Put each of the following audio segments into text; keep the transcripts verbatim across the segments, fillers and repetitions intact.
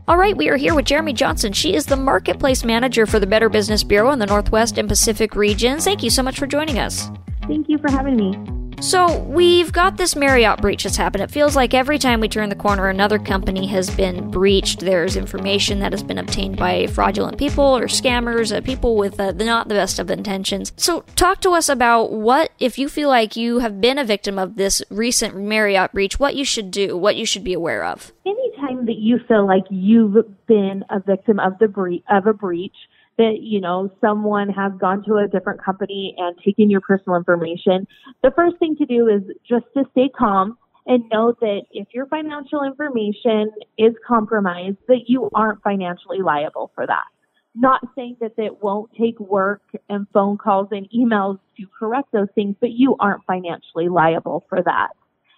All right, we are here with Jeremy Johnson. She is the Marketplace Manager for the Better Business Bureau in the Northwest and Pacific regions. Thank you so much for joining us. Thank you for having me. So we've got this Marriott breach that's happened. It feels like every time we turn the corner, another company has been breached. There's information that has been obtained by fraudulent people or scammers, uh, people with uh, not the best of intentions. So talk to us about what, if you feel like you have been a victim of this recent Marriott breach, what you should do, what you should be aware of. Anytime that you feel like you've been a victim of the bre- of a breach, that, you know, someone has gone to a different company and taken your personal information, the first thing to do is just to stay calm and know that if your financial information is compromised, that you aren't financially liable for that. Not saying that it won't take work and phone calls and emails to correct those things, but you aren't financially liable for that.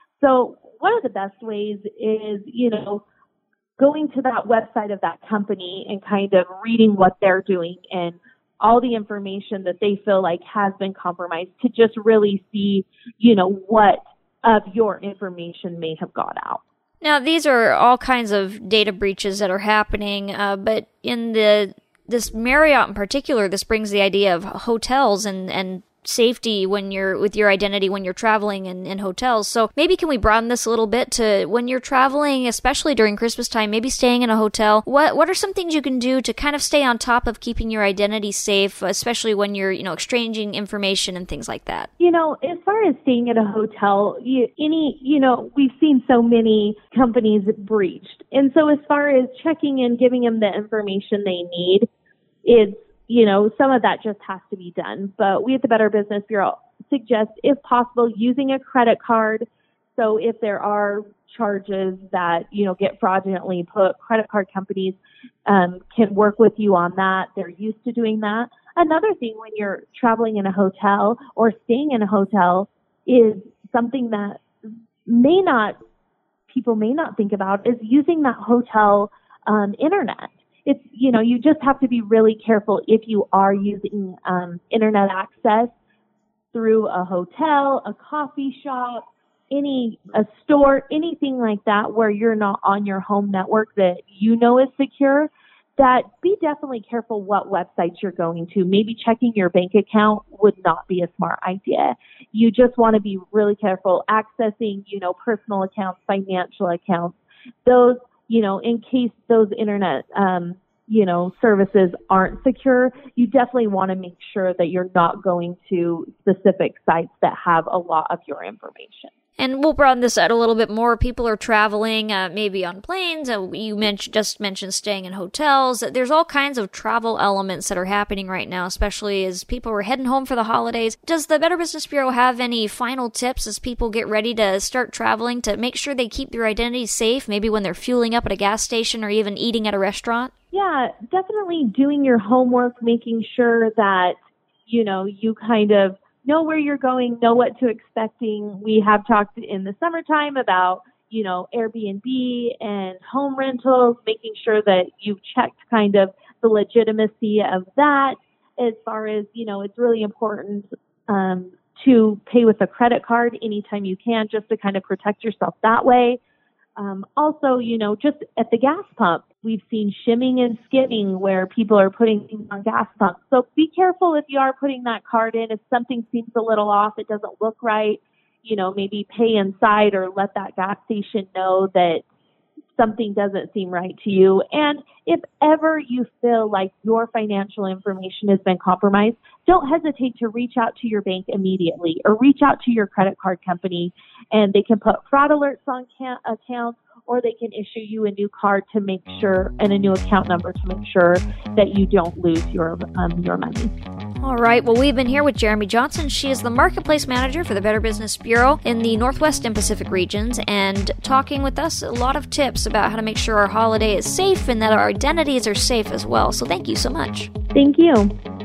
So one of the best ways is, you know, going to that website of that company and kind of reading what they're doing and all the information that they feel like has been compromised to just really see, you know, what of your information may have got out. Now, these are all kinds of data breaches that are happening, uh, but in the this Marriott in particular, this brings the idea of hotels and, and safety when you're with your identity when you're traveling in, in hotels. So maybe can we broaden this a little bit to when you're traveling, especially during Christmas time, maybe staying in a hotel, what what are some things you can do to kind of stay on top of keeping your identity safe, especially when you're, you know, exchanging information and things like that? You know, as far as staying at a hotel, you, any, you know, we've seen so many companies breached. And so as far as checking in, giving them the information they need, is you know, some of that just has to be done. But we at the Better Business Bureau suggest, if possible, using a credit card. So if there are charges that, you know, get fraudulently put, credit card companies um, can work with you on that. They're used to doing that. Another thing when you're traveling in a hotel or staying in a hotel is something that may not, people may not think about is using that hotel um, internet. It's, you know, you just have to be really careful if you are using um, internet access through a hotel, a coffee shop, any, a store, anything like that where you're not on your home network that you know is secure, that be definitely careful what websites you're going to. Maybe checking your bank account would not be a smart idea. You just want to be really careful accessing, you know, personal accounts, financial accounts, those, you know, in case those internet, um, you know, services aren't secure, you definitely want to make sure that you're not going to specific sites that have a lot of your information. And we'll broaden this out a little bit more. People are traveling, uh, maybe on planes. Uh, you mentioned, just mentioned staying in hotels. There's all kinds of travel elements that are happening right now, especially as people are heading home for the holidays. Does the Better Business Bureau have any final tips as people get ready to start traveling to make sure they keep their identity safe, maybe when they're fueling up at a gas station or even eating at a restaurant? Yeah, definitely doing your homework, making sure that, you know, you kind of know where you're going, know what to expecting. We have talked in the summertime about, you know, Airbnb and home rentals, making sure that you've checked kind of the legitimacy of that. As far as, you know, it's really important um, to pay with a credit card anytime you can, just to kind of protect yourself that way. Um, also, you know, just at the gas pump, we've seen shimming and skimming where people are putting things on gas pumps. So be careful if you are putting that card in. If something seems a little off, it doesn't look right, you know, maybe pay inside or let that gas station know that something doesn't seem right to you. And if ever you feel like your financial information has been compromised, don't hesitate to reach out to your bank immediately or reach out to your credit card company, and they can put fraud alerts on ca- accounts, or they can issue you a new card to make sure, and a new account number to make sure that you don't lose your um, your money. All right. Well, we've been here with Jeremy Johnson. She is the Marketplace Manager for the Better Business Bureau in the Northwest and Pacific regions, and talking with us a lot of tips about how to make sure our holiday is safe and that our identities are safe as well. So thank you so much. Thank you.